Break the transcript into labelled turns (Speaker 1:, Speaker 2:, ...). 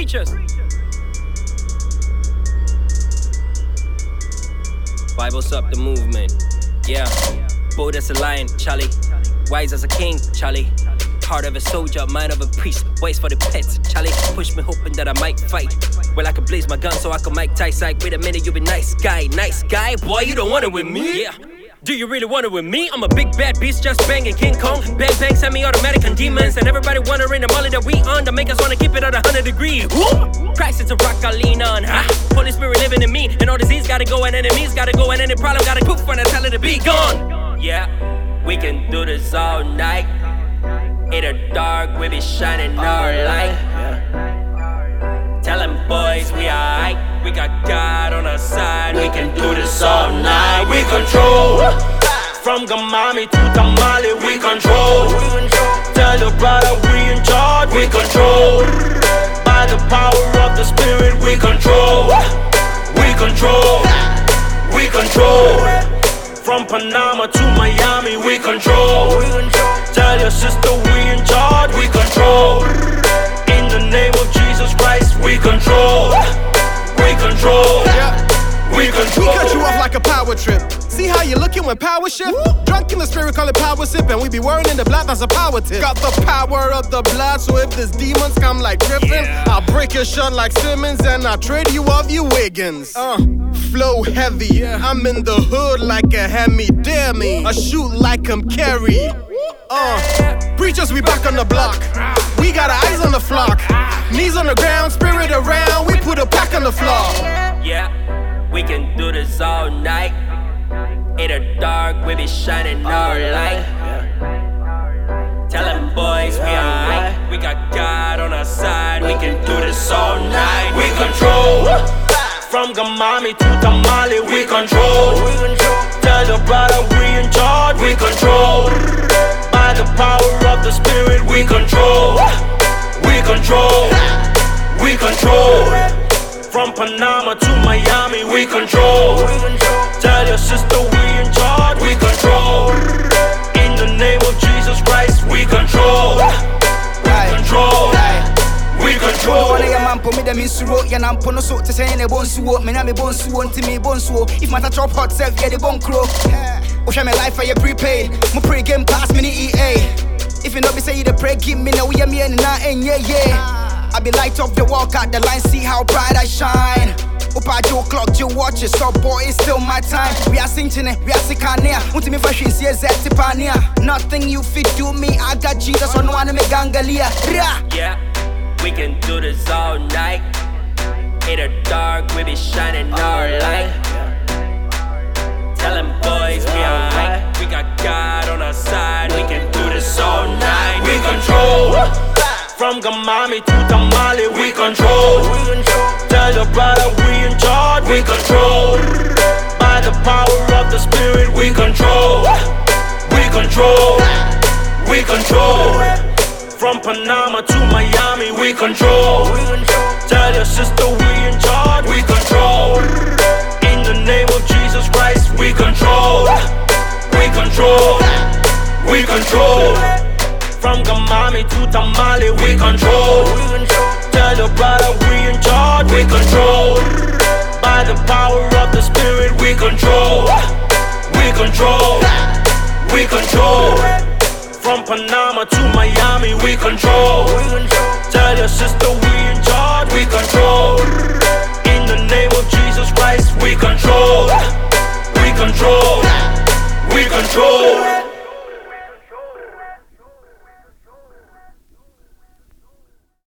Speaker 1: Preachers. Bibles up the movement. Yeah. Bold as a lion, Charlie. Wise as a king, Charlie. Heart of a soldier, mind of a priest. Ways for the pets, Charlie. Push me hoping that I might fight. Well, I can blaze my gun so I can Mike Tyson. Wait a minute, you be nice guy. Nice guy? Boy, you don't want it with me? Yeah. Do you really want it with me? I'm a big bad beast just banging King Kong. Bang bang, semi-automatic and demons. And everybody wondering the molly that we on. To make us wanna keep it at 100 degrees. Woo! Christ, it's a rock I lean on, huh? Holy Spirit living in me. And all disease gotta go and enemies gotta go. And any problem gotta poof when I tell it to be gone. Yeah, we can do this all night. In the dark, we be shining our light. Tell them boys we alright. We got God on our side. We can do this all night. We control. From Gamami to Tamale, we control. Tell your brother we in charge. We control. By the power of the Spirit, we control. We control. We control. From Panama to Miami, we control. Tell your sister we in charge. We control. In the name of Jesus Christ, we control. We control. We control.
Speaker 2: We cut you off like a power trip. See how you looking when power shift? Drunk in the spirit, call it power sip. And we be whirring in the blood, that's a power tip. Got the power of the blood, so if these demons come like Griffin, I'll break your shot like Simmons and I'll trade you off you Wiggins. Flow heavy, I'm in the hood like a Hemi, dare me. I shoot like I'm Kerry. Preachers, we back on the block. We got our eyes on the flock. Knees on the ground, spirit around. We put a pack on the floor.
Speaker 1: Yeah, we can do this all night. In the dark, we be shining our light. Tell them boys we alright. We got God on our side. We can do this all night. We control. From Gamami to Tamale, we control. Tell your brother we in charge. We control. By the power of the Spirit, we control. We control. We control. From Panama to Miami, we control. Tell your sister we in charge. We control. In the name of Jesus Christ, we control. We control. We control.
Speaker 3: If my touch up hot self, yeah, the bone crow. Wish my life for your prepaid. My pre game pass me the EA. If you know me say you the pray, give me now, yeah, me and now, and yeah. I be light up the walk out the line, see how bright I shine. Up at your clock, you watch it, stop boy, it's still my time. We are singing it, we are sick on here. Want me fashion, see a Zetipania. Nothing you fit do me, I got Jesus on one of me gangalia.
Speaker 1: Yeah, we can do this all night. In the dark, we be shining our light. Tell them boys we alright. We got God on our side. We can do this all night. We control. From Gamami to Tamale, we control. Tell your brother we in charge. We control. By the power of the Spirit, we control. We control. We control. From Panama to Miami, we control. Tell your sister we in charge. We control. In the name of Jesus Christ, we control. We control. We control. From Gamami to Tamale, we control. Tell your brother we in charge. We control. By the power of the Spirit, we control. We control. We control. From Panama to Miami, we control. Tell your sister we in charge. We control. In the name of Jesus Christ, we control. We control. We control.